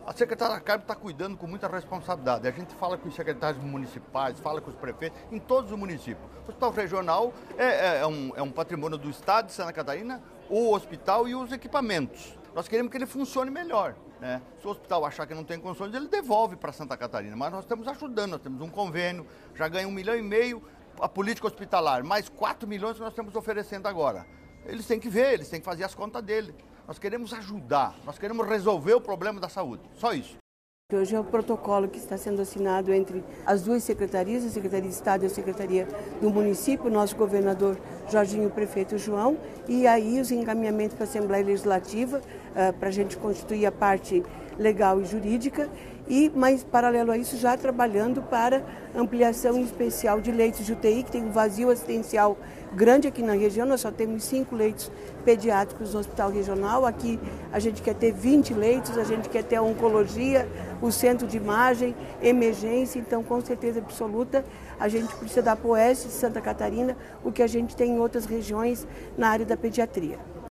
A secretária Carmen está cuidando com muita responsabilidade. A gente fala com os secretários municipais, fala com os prefeitos, em todos os municípios. O hospital regional é um patrimônio do Estado de Santa Catarina, o hospital e os equipamentos. Nós queremos que ele funcione melhor, né? Se o hospital achar que não tem condições, ele devolve para Santa Catarina. Mas nós estamos ajudando, nós temos um convênio, já ganha 1,5 milhão a política hospitalar, mais 4 milhões que nós estamos oferecendo agora. Eles têm que ver, eles têm que fazer as contas dele. Nós queremos ajudar, nós queremos resolver o problema da saúde, só isso. Hoje é o protocolo que está sendo assinado entre as duas secretarias, a Secretaria de Estado e a Secretaria do Município, o nosso governador Jorginho, o prefeito João, e aí os encaminhamentos para a Assembleia Legislativa, para a gente constituir a parte legal e jurídica, mas paralelo a isso já trabalhando para ampliação em especial de leitos de UTI, que tem um vazio assistencial grande aqui na região. Nós só temos 5 leitos pediátricos no hospital regional, aqui a gente quer ter 20 leitos, a gente quer ter a oncologia, o centro de imagem, emergência, então com certeza absoluta a gente precisa dar para o oeste de Santa Catarina o que a gente tem em outras regiões na área da pediatria.